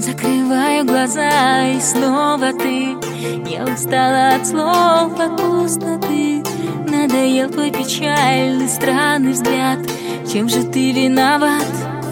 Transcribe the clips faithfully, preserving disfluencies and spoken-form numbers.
Закрываю глаза, и снова ты. Я устала от слов, от пустоты. Надоел твой печальный, странный взгляд. Чем же ты виноват?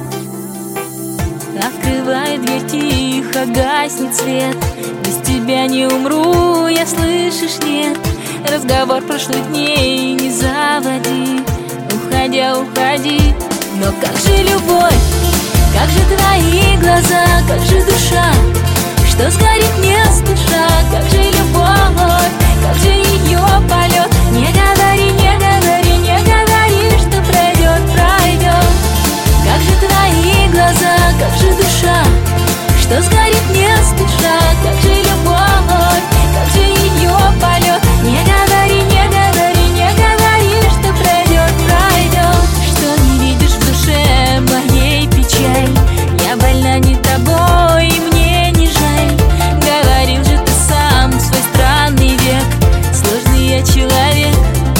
Открываю дверь тихо, гаснет свет. Без тебя не умру, я, слышишь, нет. Разговор прошлых дней не заводи. Уходя, уходи. Но как же любовь? Как же твои глаза, как же душа, что сгорит не спеша? Как же любовь, как же ее полет? Не говори, не говори, не говори, что пройдет, пройдет. Как же твои глаза, как же душа, что сгорит не спеша? Как же любовь, как же ее полет? Не говори, не говори, не говори, что пройдет, пройдет. Что не видишь в душе моей печаль? Я больна не тобой, и мне не жаль. Говорил же ты сам в свой странный век, сложный я человек.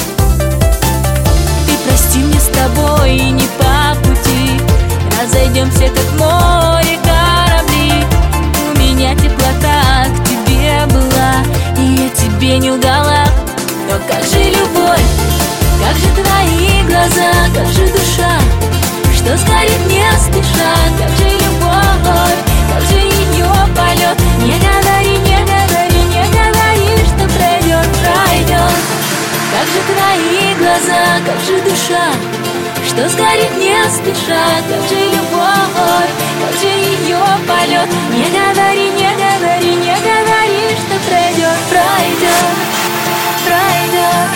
Ты прости, мне с тобой не по пути. Разойдемся, как море, корабли. У меня теплота к тебе была, и я тебе не лгала. Но как же любовь, как же твои глаза, как же душа, что сгорит не спеша? Как же любовь, как же ее полет? Не говори, не говори, не говори, что пройдет, пройдет. Как же твои глаза, как же душа, что сгорит не спеша? Как же любовь, как же ее полет? Не говори, не говори, не говори, что пройдет, пройдет, пройдет.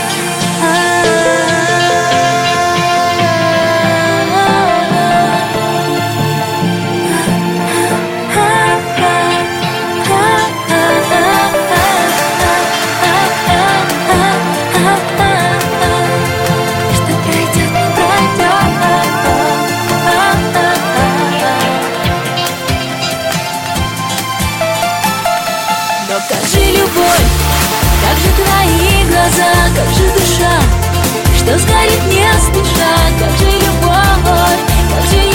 Но как же любовь, как же твои глаза, как же душа, что сгорит не спеша? Как же любовь, как же